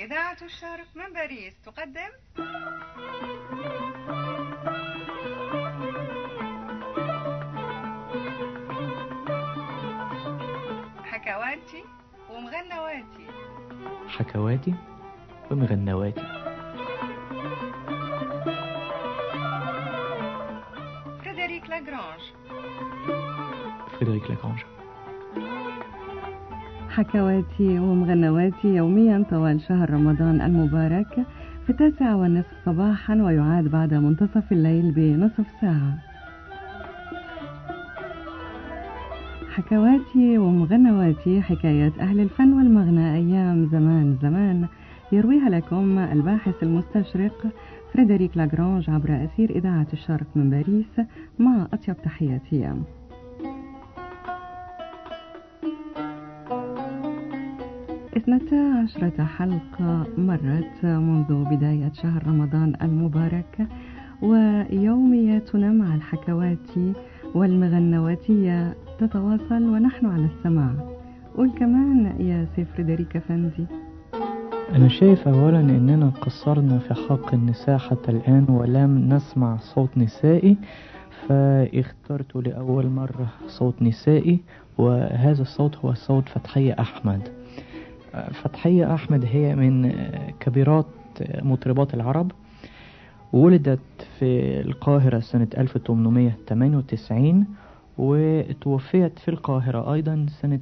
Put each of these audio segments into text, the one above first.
إذاعة الشرق من باريس تقدم حكواتي ومغنواتي. حكواتي ومغنواتي. فريدريك لاغرانج. حكواتي ومغنواتي يوميا طوال شهر رمضان المبارك في 9:30 صباحا، ويعاد بعد منتصف الليل بنصف ساعة. حكواتي ومغنواتي، حكايات أهل الفن والمغنى أيام زمان زمان، يرويها لكم الباحث المستشرق فريدريك لاغرانج عبر أثير إذاعة الشرق من باريس، مع أطيب تحياتي. 12 حلقة مرت منذ بداية شهر رمضان المبارك، ويومياتنا مع الحكواتي والمغنواتية تتواصل ونحن على السماع. قول كمان يا سي فريدريك أفندي. أنا شايف أولا أننا قصرنا في حق النساء حتى الآن ولم نسمع صوت نسائي، فاخترت لأول مرة صوت نسائي، وهذا الصوت هو صوت فتحية أحمد. فتحية أحمد هي من كبيرات مطربات العرب، ولدت في القاهرة سنة 1898 وتوفيت في القاهرة أيضا سنة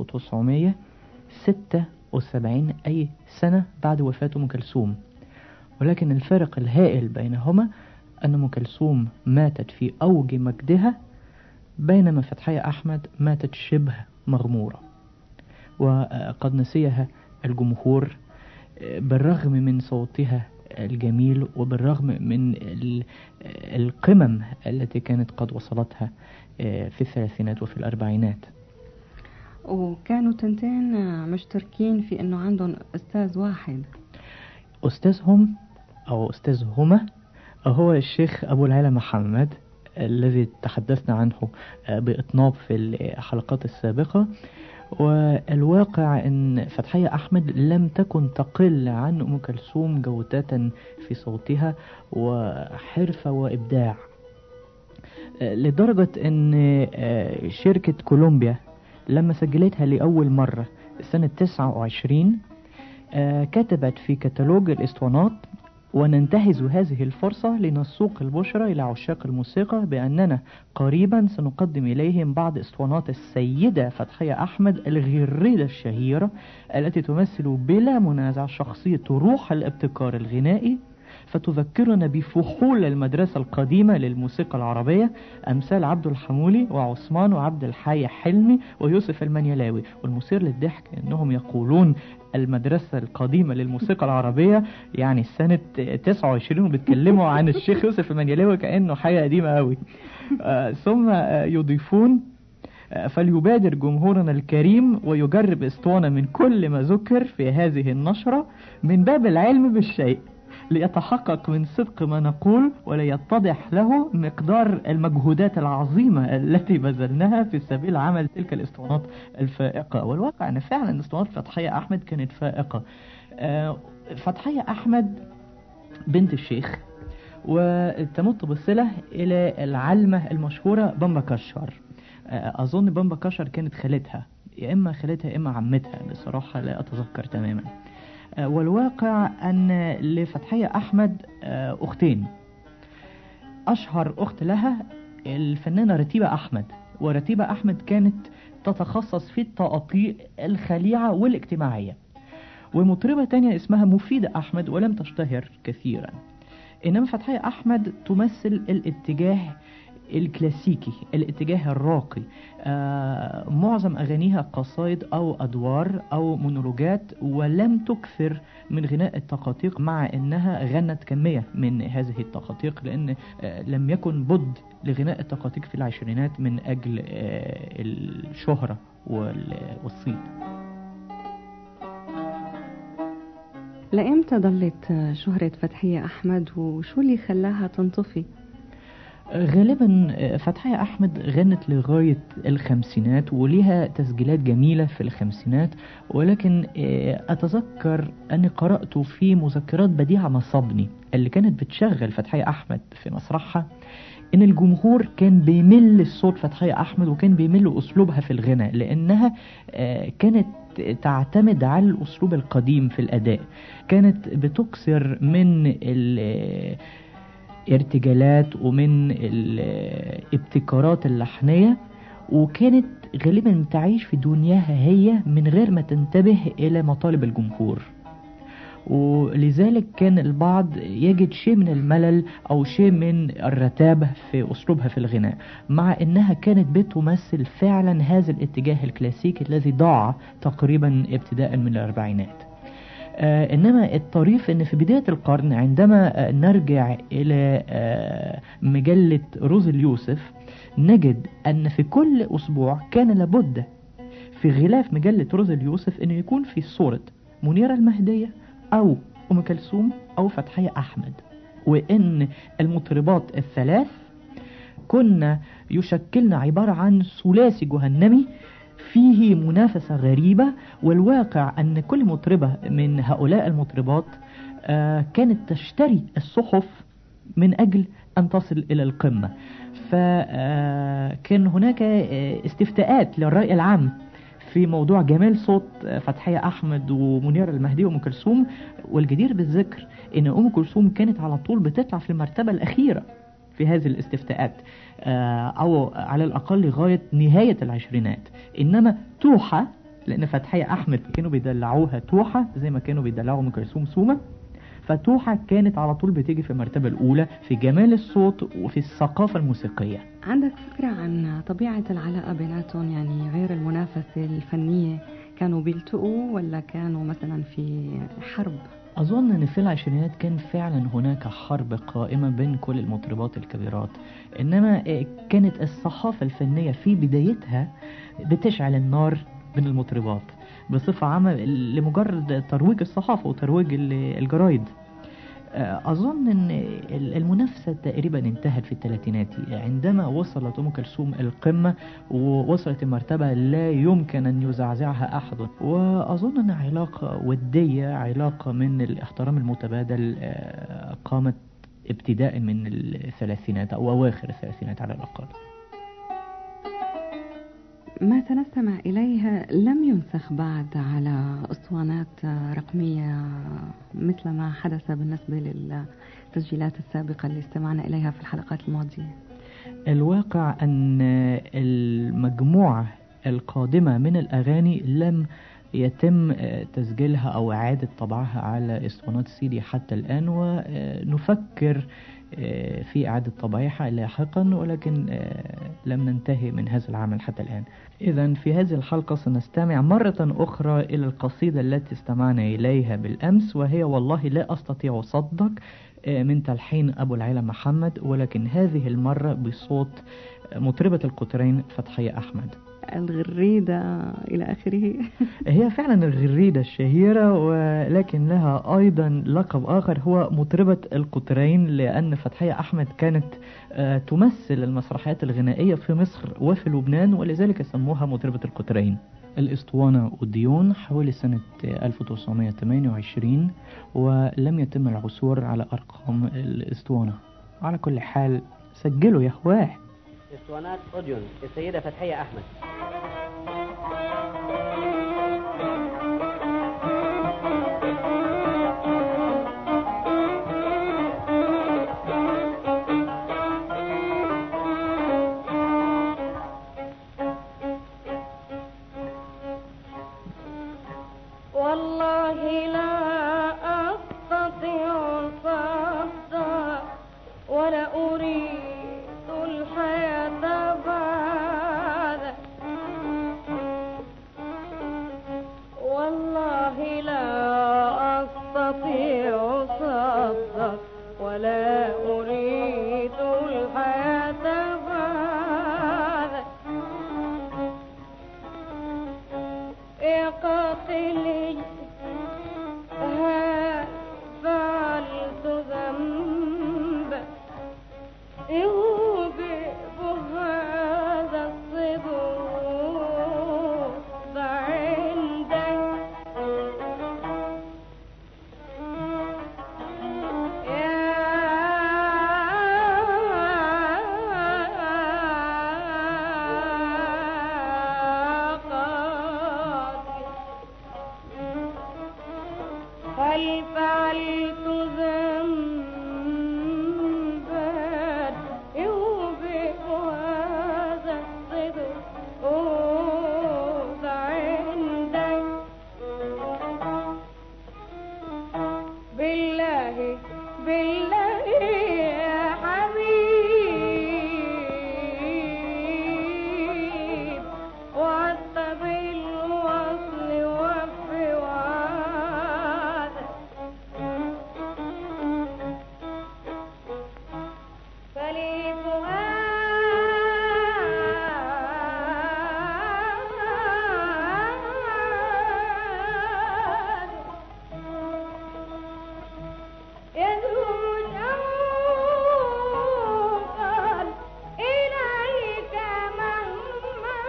1976، أي سنة بعد وفاة أم كلثوم. ولكن الفارق الهائل بينهما أن أم كلثوم ماتت في أوج مجدها، بينما فتحية أحمد ماتت شبه مغمورة، وقد نسيها الجمهور بالرغم من صوتها الجميل وبالرغم من القمم التي كانت قد وصلتها في الثلاثينات وفي الأربعينات. وكانوا تنتين مشتركين في أنه عندهم أستاذ واحد. أستاذهم أو أستاذهما هو الشيخ أبو العلا محمد، الذي تحدثنا عنه بإطناب في الحلقات السابقة. والواقع أن فتحية أحمد لم تكن تقل عن أم كلثوم جودة في صوتها وحرفة وإبداع، لدرجة أن شركة كولومبيا لما سجلتها لأول مرة سنة 29 كتبت في كتالوج الإسطوانات: وننتهز هذه الفرصة لنسوق البشرى إلى عشاق الموسيقى بأننا قريبا سنقدم إليهم بعض اسطوانات السيدة فتحية أحمد الغريدة الشهيرة، التي تمثل بلا منازع شخصية روح الابتكار الغنائي، فتذكرنا بفحول المدرسة القديمة للموسيقى العربية، أمثال عبد الحمولي وعثمان وعبد الحي حلمي ويوسف المنيلاوي. والمثير للضحك أنهم يقولون المدرسة القديمة للموسيقى العربية، يعني سنة 29، وبيتكلموا عن الشيخ يوسف المنيلاوي كأنه حاجة قديمة قوي. ثم يضيفون: فليبادر جمهورنا الكريم ويجرب اسطوانة من كل ما ذكر في هذه النشرة من باب العلم بالشيء، ليتحقق من صدق ما نقول وليتضح له مقدار المجهودات العظيمة التي بذلناها في سبيل عمل تلك الاسطوانات الفائقة. والواقع أن فعلا اسطوانات فتحية أحمد كانت فائقة. فتحية أحمد بنت الشيخ، وتمت بصلة إلى العلمة المشهورة بامبا كشر. أظن بامبا كشر كانت خالتها، يا إما خالتها يا إما عمتها، بصراحة لا أتذكر تماما. والواقع أن لفتحية أحمد أختين. أشهر أخت لها الفنانة رتيبة أحمد، ورتيبة أحمد كانت تتخصص في التقاطيع الخليعة والاجتماعية. ومطربة تانية اسمها مفيدة أحمد ولم تشتهر كثيرا. إنما فتحية أحمد تمثل الاتجاه الكلاسيكي، الاتجاه الراقي. معظم أغانيها قصائد أو أدوار أو مونولوجات، ولم تكثر من غناء التقاطيق، مع أنها غنت كمية من هذه التقاطيق، لأن لم يكن بد لغناء التقاطيق في العشرينات من أجل الشهرة والصيت. لإمتى ظلت شهرة فتحية أحمد، وشو اللي خلاها تنطفي؟ غالبا فتحية أحمد غنت لغاية الخمسينات وليها تسجيلات جميلة في الخمسينات، ولكن أتذكر أني قرأت في مذكرات بديعة مصابني اللي كانت بتشغل فتحية أحمد في مسرحها إن الجمهور كان بيمل صوت فتحية أحمد وكان بيمل أسلوبها في الغناء، لأنها كانت تعتمد على الأسلوب القديم في الأداء، كانت بتكثر من ارتجالات ومن الابتكارات اللحنية، وكانت غالبا تعيش في دنياها هي من غير ما تنتبه إلى مطالب الجمهور، ولذلك كان البعض يجد شيء من الملل أو شيء من الرتابة في أسلوبها في الغناء، مع أنها كانت بتمثل فعلا هذا الاتجاه الكلاسيكي الذي ضاع تقريبا ابتداء من الأربعينات. إنما الطريف أن في بداية القرن عندما نرجع إلى مجلة روز اليوسف نجد أن في كل أسبوع كان لابد في غلاف مجلة روز اليوسف أن يكون في صورة منيرة المهدية أو أم كلثوم أو فتحية أحمد، وإن المطربات الثلاث كنا يشكلنا عبارة عن ثلاثي جهنمي فيه منافسة غريبة، والواقع أن كل مطربة من هؤلاء المطربات كانت تشتري الصحف من أجل أن تصل إلى القمة. فكان هناك استفتاءات للرأي العام في موضوع جمال صوت فتحية أحمد ومنيرة المهدي وأم كلثوم، والجدير بالذكر أن أم كلثوم كانت على طول بتطلع في المرتبة الأخيرة في هذه الاستفتاءات، أو على الأقل لغاية نهاية العشرينات. إنما توحة، لأن فتحية أحمد كانوا بيدلعوها توحة زي ما كانوا بيدلعوا أم كلثوم سومة، فتوحة كانت على طول بتيجي في المرتبة الأولى في جمال الصوت وفي الثقافة الموسيقية. عندك فكرة عن طبيعة العلاقة بيناتهم؟ يعني غير المنافسة الفنية كانوا بيلتقوا ولا كانوا مثلا في حرب؟ أظن أن في العشرينات كان فعلا هناك حرب قائمة بين كل المطربات الكبيرات، إنما كانت الصحافة الفنية في بدايتها بتشعل النار بين المطربات بصفة عامة لمجرد ترويج الصحافة وترويج الجرايد. أظن أن المنافسة تقريبا انتهت في الثلاثينات عندما وصلت أم كلثوم القمة ووصلت المرتبة لا يمكن أن يزعزعها أحد، وأظن أن علاقة ودية، علاقة من الاحترام المتبادل قامت ابتداء من الثلاثينات أو أواخر الثلاثينات على الأقل. ما سنستمع إليه لم ينسخ بعد على أسطوانات رقمية مثل ما حدث بالنسبة للتسجيلات السابقة اللي استمعنا إليها في الحلقات الماضية. الواقع أن المجموعة القادمة من الأغاني لم يتم تسجيلها أو إعادة طبعها على اسطوانات CD حتى الآن، ونفكر في إعادة طبعها لاحقا، ولكن لم ننتهي من هذا العمل حتى الآن. إذن في هذه الحلقة سنستمع مرة أخرى إلى القصيدة التي استمعنا إليها بالأمس، وهي والله لا أستطيع صدق من تلحين أبو العلا محمد، ولكن هذه المرة بصوت مطربة القطرين فتحية أحمد. الغريدة إلى آخره. هي فعلا الغريدة الشهيرة، ولكن لها أيضا لقب آخر هو مطربة القطرين، لأن فتحية أحمد كانت تمثل المسرحيات الغنائية في مصر وفي لبنان، ولذلك سموها مطربة القطرين. الإسطوانة أوديون حوالي سنة 1928، ولم يتم العثور على أرقام الإسطوانة. على كل حال سجلوا يا هواه. اسطوانات أوديون السيدة فتحية أحمد. والله لا أستطيع صبرا ولا أريد الحياة بعد هل فعلت ذنبا يوبئ هذا الصدق عندك؟ بالله بالله يا حبيب وعدت بالوصل وفي وعدك فلي فؤاد يذوب شوقا إليك مهما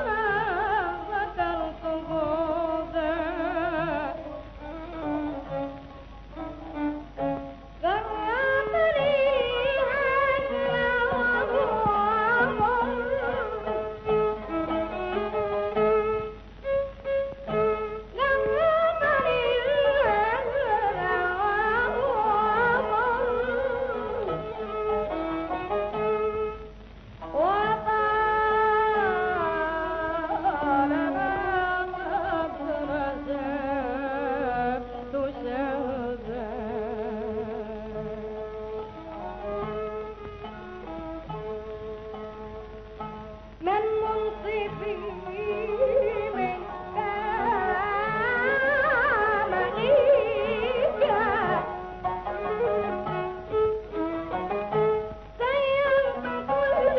ذكرت بعدك غرقني الهجر وهو من منصفي من كامليك سيرت كل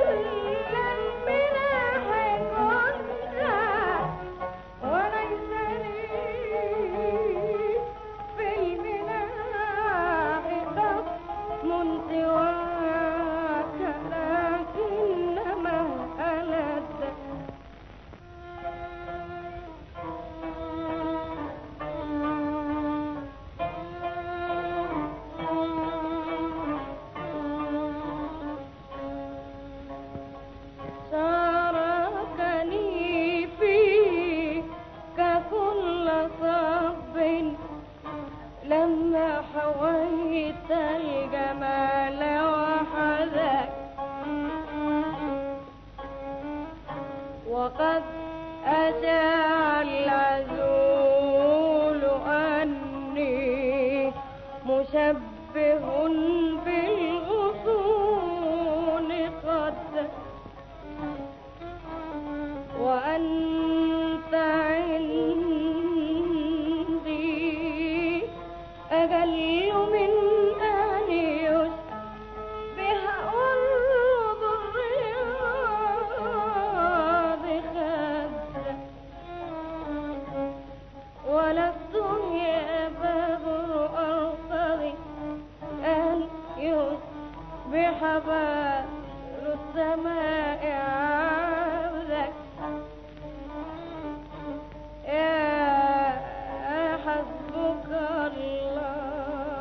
المناح كنت وليس لي في المناح خصم سواك لكنما ألد شاركني فيك كل صب لما حويت الجمال وحدك وقد أشاع العزول أني مشبه بالغصون قد وأنت عندي أجل من أن يشبه أرض الرياض خدك ولست يا بدر أرتضي أن يصبح بدر السماء عبدك يا حسبك الله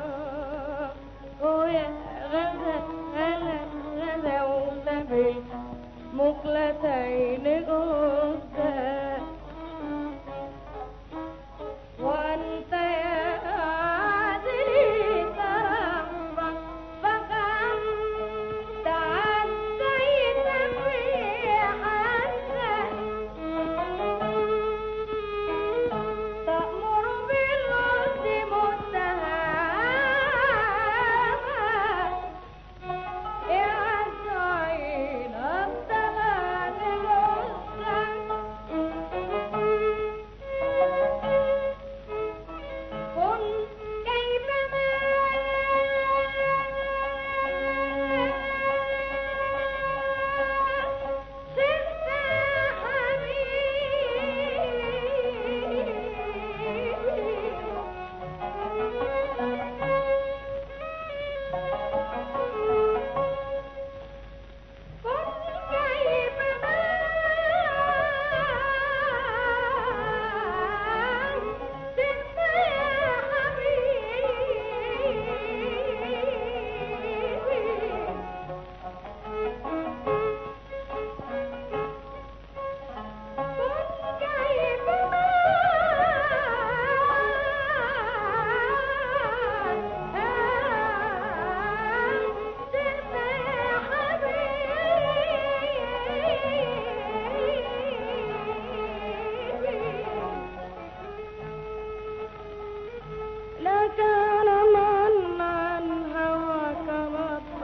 كان من عن هواك رد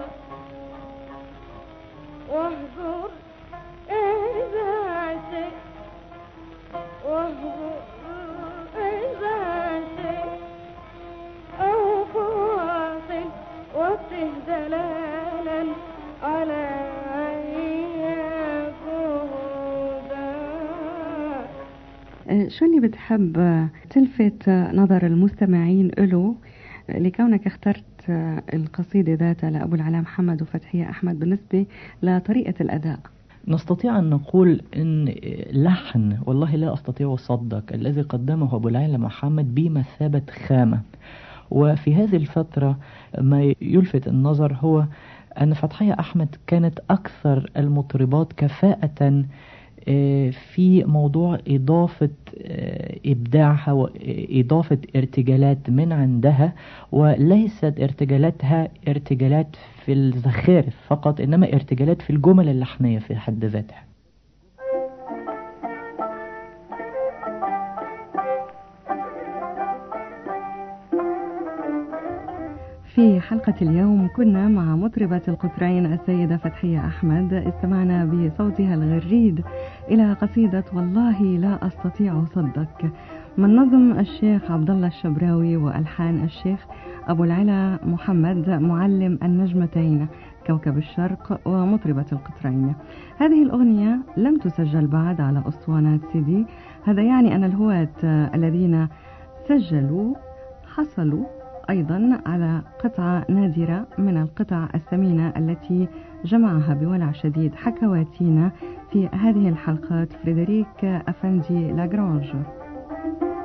واهجر إذا شئت واهجر إذا شئت أو فواصل وابته دلالا على شو اللي بتحب تلفت نظر المستمعين له لكونك اخترت القصيدة ذاتها لأبو العلا محمد وفتحية أحمد بالنسبة لطريقة الأداء؟ نستطيع أن نقول أن لحن والله لا أستطيع أصدق الذي قدمه أبو العلا محمد بمثابة خامة. وفي هذه الفترة ما يلفت النظر هو أن فتحية أحمد كانت أكثر المطربات كفاءة في موضوع إضافة إبداعها وإضافة ارتجالات من عندها، وليست ارتجالاتها ارتجالات في الزخارف فقط، إنما ارتجالات في الجمل اللحنية في حد ذاتها. في حلقة اليوم كنا مع مطربة القطرين السيدة فتحية أحمد، استمعنا بصوتها الغريد إلى قصيدة والله لا أستطيع صدق من نظم الشيخ عبد الله الشبراوي وألحان الشيخ أبو العلا محمد معلم النجمتين كوكب الشرق ومطربة القطرين. هذه الأغنية لم تسجل بعد على أسطوانات CD، هذا يعني أن الهواة الذين سجلوا حصلوا أيضا على قطعة نادرة من القطع الثمينة التي جمعها بولع شديد حكواتينا في هذه الحلقات فريدريك أفندي لاغرانج.